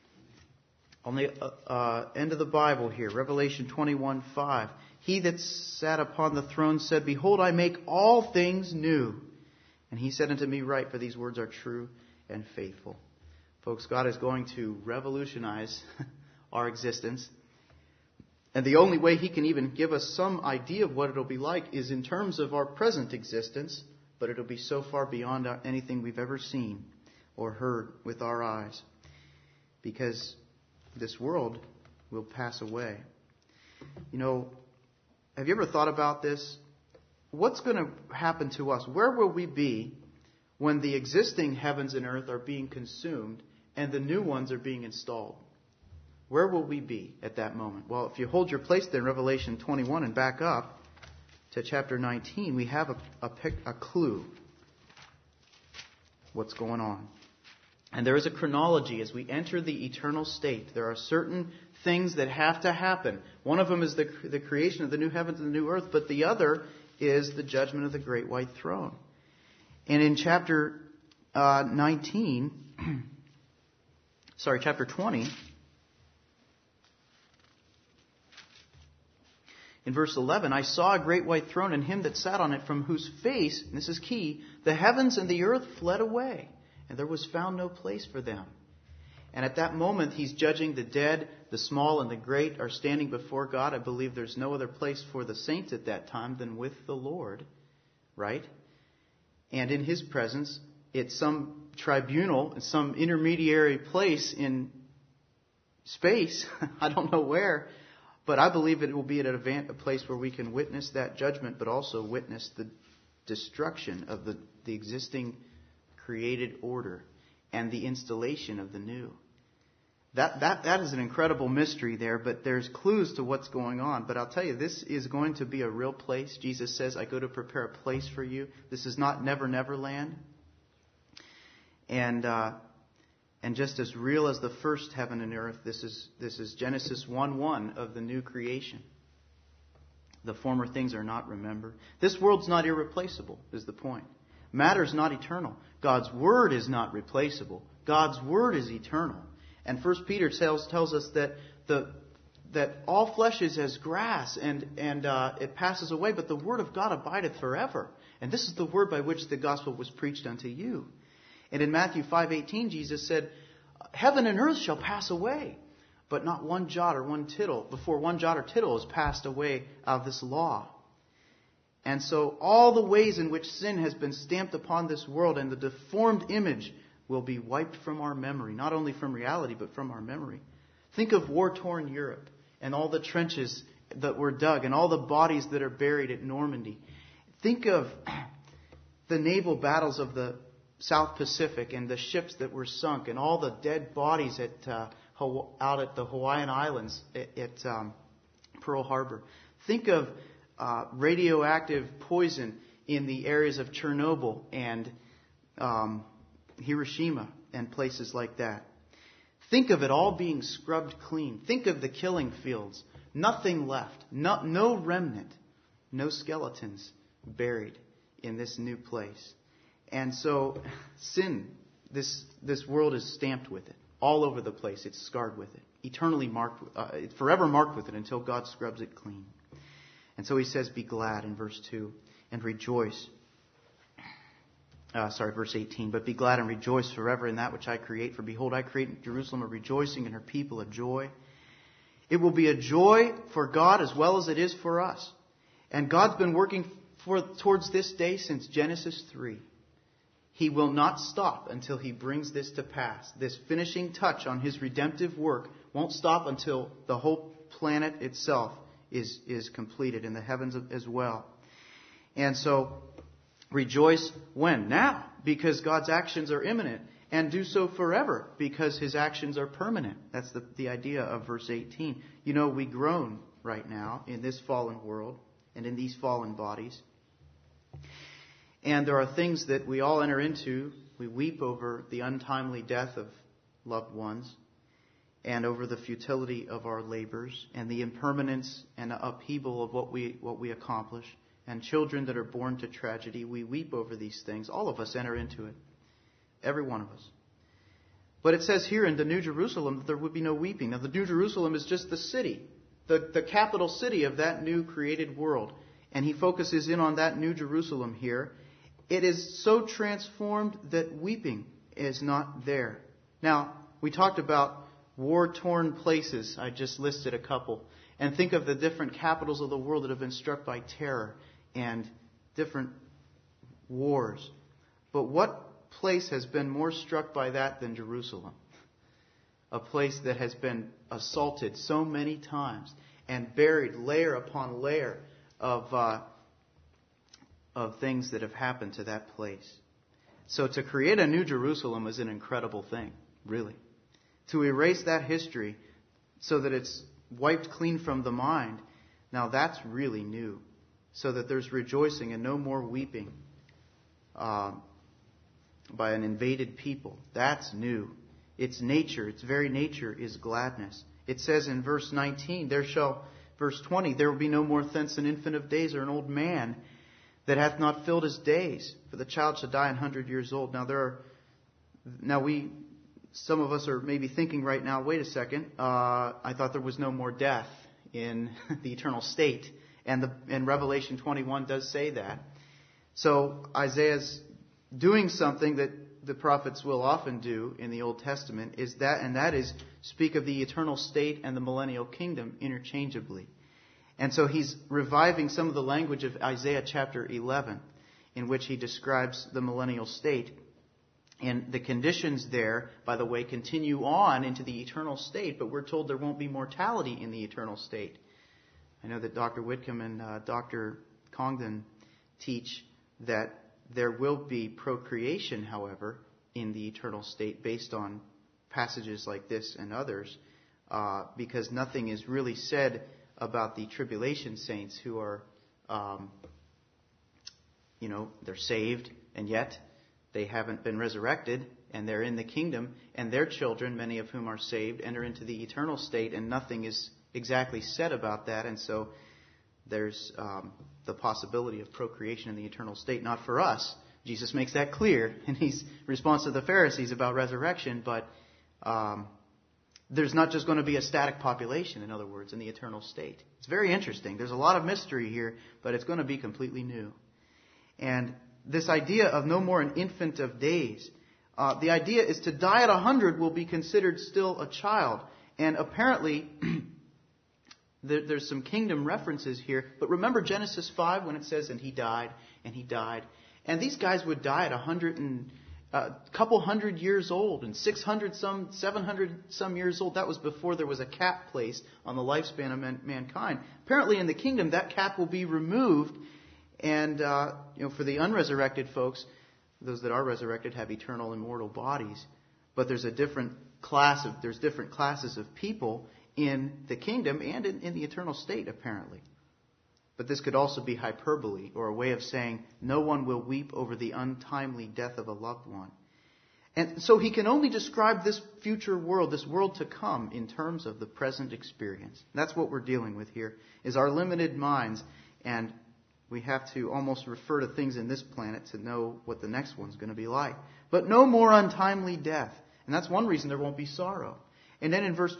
On the uh, uh, end of the Bible here, Revelation twenty-one, five. He that sat upon the throne said, Behold, I make all things new. And He said unto me, Write, for these words are true and faithful. Folks, God is going to revolutionize our existence. And the only way He can even give us some idea of what it'll be like is in terms of our present existence, but it'll be so far beyond anything we've ever seen or heard with our eyes. Because this world will pass away. You know, have you ever thought about this? What's going to happen to us? Where will we be when the existing heavens and earth are being consumed and the new ones are being installed? Where will we be at that moment? Well, if you hold your place there in Revelation twenty-one and back up to chapter nineteen, we have a, a, a clue what's going on. And there is a chronology as we enter the eternal state. There are certain things that have to happen. One of them is the, the creation of the new heavens and the new earth, but the other is the judgment of the great white throne. And in chapter uh, nineteen, sorry, chapter twenty, in verse eleven, I saw a great white throne and Him that sat on it, from whose face, and this is key, the heavens and the earth fled away, and there was found no place for them. And at that moment, He's judging the dead, the small and the great are standing before God. I believe there's no other place for the saints at that time than with the Lord, right? And in His presence, it's some tribunal, some intermediary place in space. I don't know where. But I believe it will be at a place where we can witness that judgment, but also witness the destruction of the, the existing created order and the installation of the new. That, that, that is an incredible mystery there, but there's clues to what's going on. But I'll tell you, this is going to be a real place. Jesus says, I go to prepare a place for you. This is not Never Never Land. And... Uh, And just as real as the first heaven and earth, this is this is Genesis one one of the new creation. The former things are not remembered. This world's not irreplaceable, is the point. Matter's not eternal. God's Word is not replaceable. God's Word is eternal. And First Peter tells tells us that the that all flesh is as grass, and and uh, it passes away, but the Word of God abideth forever. And this is the word by which the gospel was preached unto you. And in Matthew five eighteen, Jesus said, Heaven and earth shall pass away, but not one jot or one tittle, before one jot or tittle is passed away out of this law. And so all the ways in which sin has been stamped upon this world and the deformed image will be wiped from our memory, not only from reality, but from our memory. Think of war-torn Europe and all the trenches that were dug and all the bodies that are buried at Normandy. Think of the naval battles of the South Pacific and the ships that were sunk and all the dead bodies at uh, out at the Hawaiian Islands at, at um, Pearl Harbor. Think of uh, radioactive poison in the areas of Chernobyl and um, Hiroshima and places like that. Think of it all being scrubbed clean. Think of the killing fields. Nothing left. No, no remnant. No skeletons buried in this new place. And so sin, this this world is stamped with it. All over the place. It's scarred with it. Eternally marked, uh, forever marked with it until God scrubs it clean. And so he says, be glad in verse two and rejoice. Uh, sorry, verse eighteen. But be glad and rejoice forever in that which I create. For behold, I create in Jerusalem a rejoicing and her people a joy. It will be a joy for God as well as it is for us. And God's been working for, towards this day since Genesis three. He will not stop until he brings this to pass. This finishing touch on his redemptive work won't stop until the whole planet itself is, is completed in the heavens as well. And so, rejoice when? Now, because God's actions are imminent, and do so forever, because his actions are permanent. That's the, the idea of verse eighteen. You know, we groan right now in this fallen world and in these fallen bodies. And there are things that we all enter into. We weep over the untimely death of loved ones and over the futility of our labors and the impermanence and upheaval of what we what we accomplish. And children that are born to tragedy, we weep over these things. All of us enter into it. Every one of us. But it says here in the New Jerusalem that there would be no weeping. Now the New Jerusalem is just the city, the, the capital city of that new created world. And he focuses in on that New Jerusalem here. It is so transformed that weeping is not there. Now, we talked about war-torn places. I just listed a couple. And think of the different capitals of the world that have been struck by terror and different wars. But what place has been more struck by that than Jerusalem? A place that has been assaulted so many times and buried layer upon layer of uh, of things that have happened to that place. So to create a new Jerusalem is an incredible thing, really. To erase that history so that it's wiped clean from the mind, now that's really new. So that there's rejoicing and no more weeping uh, by an invaded people. That's new. Its nature, its very nature is gladness. It says in verse nineteen, there shall, verse twenty, there will be no more thence an infant of days or an old man that hath not filled his days, for the child shall die an hundred years old. Now there are, now we, some of us are maybe thinking right now, wait a second, uh, I thought there was no more death in the eternal state. And the, and Revelation twenty-one does say that. So Isaiah's doing something that the prophets will often do in the Old Testament, is that, and that is speak of the eternal state and the millennial kingdom interchangeably. And so he's reviving some of the language of Isaiah chapter eleven, in which he describes the millennial state. And the conditions there, by the way, continue on into the eternal state, but we're told there won't be mortality in the eternal state. I know that Doctor Whitcomb and uh, Doctor Congdon teach that there will be procreation, however, in the eternal state based on passages like this and others, uh, because nothing is really said about the tribulation saints who are, um, you know, they're saved, and yet they haven't been resurrected, and they're in the kingdom, and their children, many of whom are saved, enter into the eternal state, and nothing is exactly said about that. And so there's um, the possibility of procreation in the eternal state. Not for us. Jesus makes that clear in his response to the Pharisees about resurrection, but um, there's not just going to be a static population, in other words, in the eternal state. It's very interesting. There's a lot of mystery here, but it's going to be completely new. And this idea of no more an infant of days, uh, the idea is to die at a hundred will be considered still a child. And apparently, there, there's some kingdom references here. But remember Genesis five when it says, and he died, and he died. And these guys would die at a hundred and a uh, couple hundred years old, and six hundred some, seven hundred some years old. That was before there was a cap placed on the lifespan of man, mankind. Apparently, in the kingdom, that cap will be removed. And, uh, you know, for the unresurrected folks, those that are resurrected have eternal immortal bodies. But there's a different class of, there's different classes of people in the kingdom and in, in the eternal state, apparently. But this could also be hyperbole, or a way of saying no one will weep over the untimely death of a loved one. And so he can only describe this future world, this world to come, in terms of the present experience. That's what we're dealing with here, is our limited minds, and we have to almost refer to things in this planet to know what the next one's going to be like. But no more untimely death. And that's one reason there won't be sorrow. And then in verse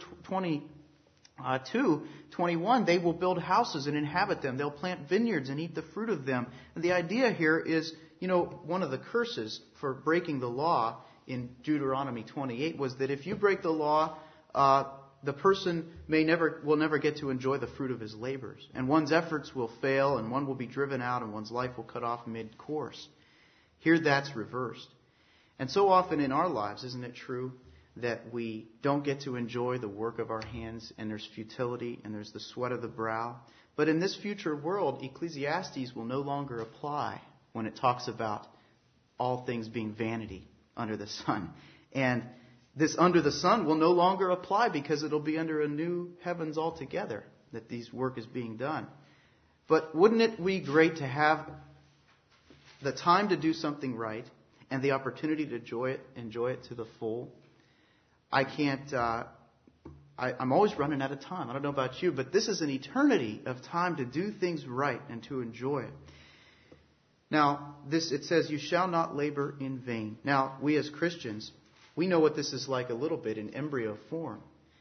twenty-two, twenty-one, they will build houses and inhabit them. They'll plant vineyards and eat the fruit of them. And the idea here is, you know, one of the curses for breaking the law in Deuteronomy twenty-eight was that if you break the law, uh, the person may never will never get to enjoy the fruit of his labors. And one's efforts will fail, and one will be driven out, and one's life will cut off mid-course. Here that's reversed. And so often in our lives, isn't it true, that we don't get to enjoy the work of our hands, and there's futility, and there's the sweat of the brow. But in this future world, Ecclesiastes will no longer apply when it talks about all things being vanity under the sun. And this under the sun will no longer apply because it'll be under a new heavens altogether that this work is being done. But wouldn't it be great to have the time to do something right and the opportunity to enjoy it, enjoy it to the full? I can't, uh, I, I'm always running out of time. I don't know about you, but this is an eternity of time to do things right and to enjoy it. Now, this it says, you shall not labor in vain. Now, we as Christians, we know what this is like a little bit in embryo form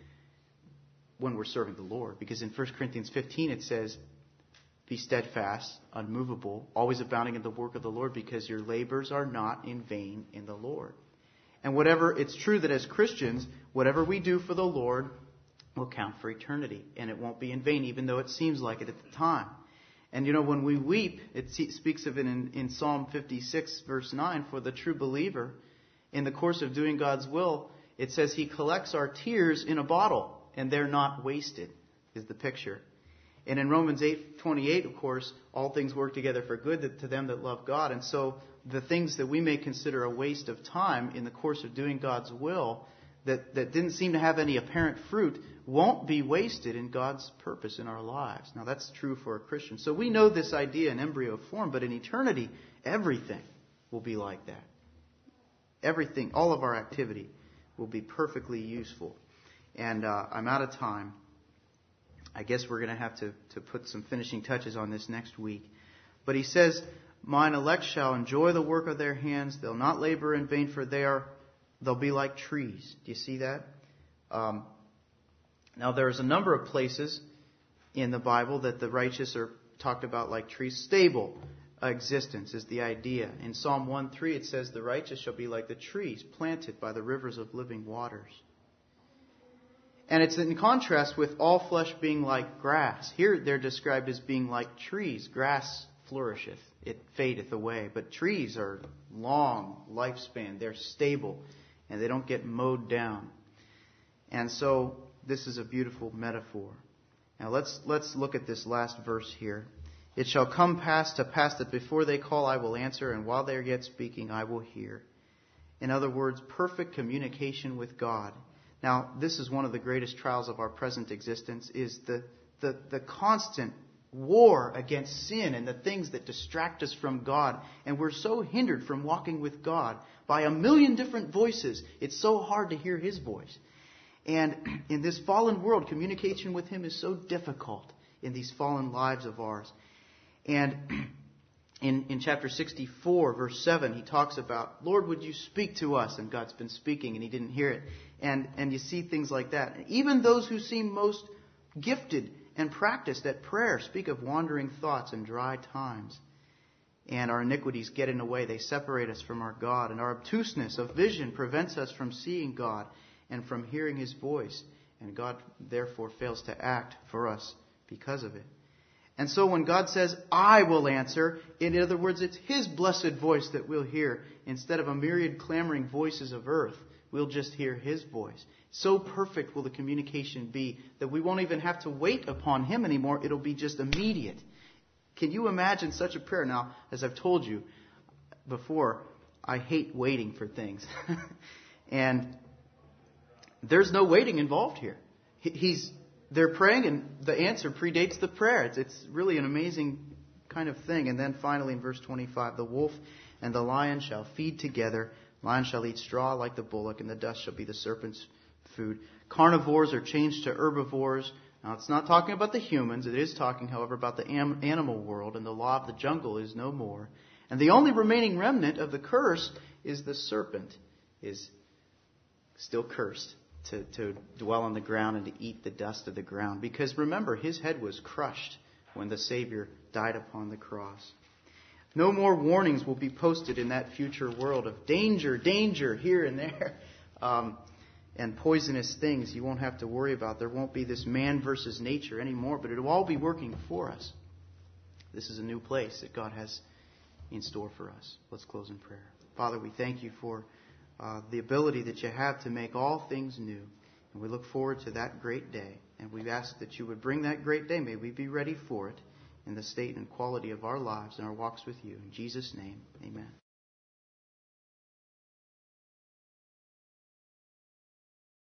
when we're serving the Lord. Because in First Corinthians fifteen it says, be steadfast, unmovable, always abounding in the work of the Lord, because your labors are not in vain in the Lord. And whatever, it's true that as Christians, whatever we do for the Lord will count for eternity. And it won't be in vain, even though it seems like it at the time. And you know, when we weep, it speaks of it in, in Psalm fifty-six, verse nine, for the true believer, in the course of doing God's will, it says he collects our tears in a bottle, and they're not wasted, is the picture. And in Romans eight twenty-eight, of course, all things work together for good to them that love God. And so the things that we may consider a waste of time in the course of doing God's will, that, that didn't seem to have any apparent fruit, won't be wasted in God's purpose in our lives. Now, that's true for a Christian. So we know this idea in embryo form, but in eternity, everything will be like that. Everything, all of our activity will be perfectly useful. And uh, I'm out of time. I guess we're going to have to, to put some finishing touches on this next week. But he says, mine elect shall enjoy the work of their hands. They'll not labor in vain, for they are, they'll be like trees. Do you see that? Um, now, there's a number of places in the Bible that the righteous are talked about like trees. Stable existence is the idea. In Psalm one three, it says, the righteous shall be like the trees planted by the rivers of living waters. And it's in contrast with all flesh being like grass. Here they're described as being like trees. Grass flourisheth, it fadeth away. But trees are long lifespan. They're stable, and they don't get mowed down. And so this is a beautiful metaphor. Now let's let's look at this last verse here. It shall come pass to pass that before they call, I will answer, and while they are yet speaking, I will hear. In other words, perfect communication with God. Now, this is one of the greatest trials of our present existence, is the, the, the constant war against sin and the things that distract us from God. And we're so hindered from walking with God by a million different voices. It's so hard to hear His voice. And in this fallen world, communication with Him is so difficult in these fallen lives of ours. And in, in chapter sixty-four, verse seven, he talks about, Lord, would you speak to us? And God's been speaking and He didn't hear it. And, and you see things like that. Even those who seem most gifted and practiced at prayer speak of wandering thoughts and dry times. And our iniquities get in the way. They separate us from our God. And our obtuseness of vision prevents us from seeing God and from hearing His voice. And God, therefore, fails to act for us because of it. And so when God says, I will answer, in other words, it's His blessed voice that we'll hear instead of a myriad clamoring voices of earth. We'll just hear His voice. So perfect will the communication be that we won't even have to wait upon Him anymore. It'll be just immediate. Can you imagine such a prayer? Now, as I've told you before, I hate waiting for things. And there's no waiting involved here. He's they're praying, and the answer predates the prayer. It's, it's really an amazing kind of thing. And then finally in verse twenty-five, the wolf and the lion shall feed together. Lion shall eat straw like the bullock, and the dust shall be the serpent's food. Carnivores are changed to herbivores. Now, it's not talking about the humans. It is talking, however, about the am- animal world, and the law of the jungle is no more. And the only remaining remnant of the curse is the serpent is still cursed to, to dwell on the ground and to eat the dust of the ground. Because remember, his head was crushed when the Savior died upon the cross. No more warnings will be posted in that future world of danger, danger here and there, um, and poisonous things you won't have to worry about. There won't be this man versus nature anymore, but it will all be working for us. This is a new place that God has in store for us. Let's close in prayer. Father, we thank you for uh, the ability that you have to make all things new. And we look forward to that great day. And we ask that you would bring that great day. May we be ready for it in the state and quality of our lives and our walks with you. In Jesus' name, amen.